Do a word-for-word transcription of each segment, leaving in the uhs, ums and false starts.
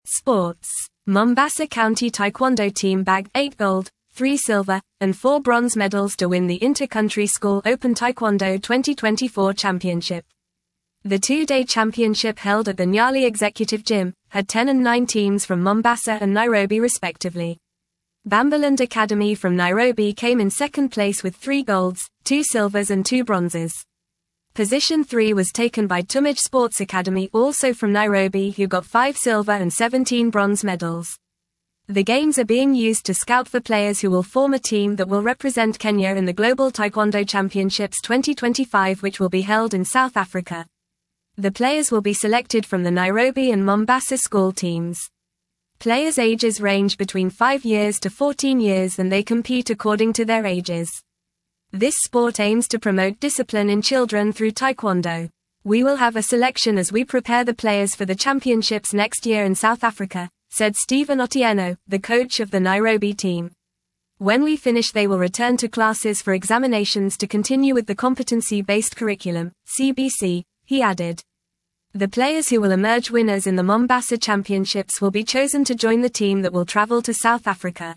Sports. Mombasa County Taekwondo team bagged eight gold, three silver, and four bronze medals to win the Inter-Country School Open Taekwondo twenty twenty-four Championship. The two-day championship held at the Nyali Executive Gym had ten and nine teams from Mombasa and Nairobi respectively. Bambaland Academy from Nairobi came in second place with three golds, two silvers and two bronzes. Position three was taken by Tumage Sports Academy, also from Nairobi, who got five silver and seventeen bronze medals. The games are being used to scout for players who will form a team that will represent Kenya in the Global Taekwondo Championships twenty twenty-five, which will be held in South Africa. The players will be selected from the Nairobi and Mombasa school teams. Players' ages range between five years to fourteen years and they compete according to their ages. This sport aims to promote discipline in children through Taekwondo. We will have a selection as we prepare the players for the championships next year in South Africa, said Stephen Otieno, the coach of the Nairobi team. When we finish, they will return to classes for examinations to continue with the competency-based curriculum, C B C, he added. The players who will emerge winners in the Mombasa Championships will be chosen to join the team that will travel to South Africa.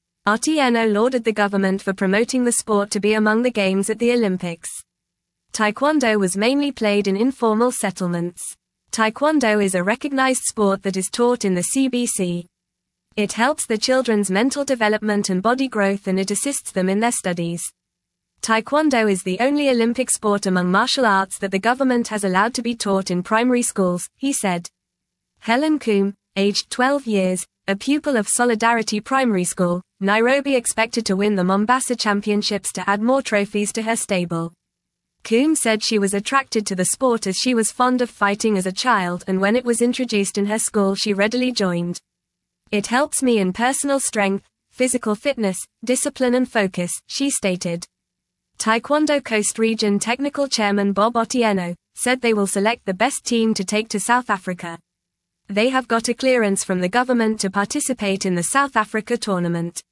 Otieno lauded the government for promoting the sport to be among the games at the Olympics. Taekwondo was mainly played in informal settlements. Taekwondo is a recognized sport that is taught in the C B C. It helps the children's mental development and body growth, and it assists them in their studies. Taekwondo is the only Olympic sport among martial arts that the government has allowed to be taught in primary schools, he said. Helen Coombe, aged twelve years, a pupil of Solidarity Primary School, Nairobi, expected to win the Mombasa Championships to add more trophies to her stable. Coombe said she was attracted to the sport as she was fond of fighting as a child, and when it was introduced in her school she readily joined. It helps me in personal strength, physical fitness, discipline and focus, she stated. Taekwondo Coast Region Technical Chairman Bob Otieno said they will select the best team to take to South Africa. They have got a clearance from the government to participate in the South Africa tournament.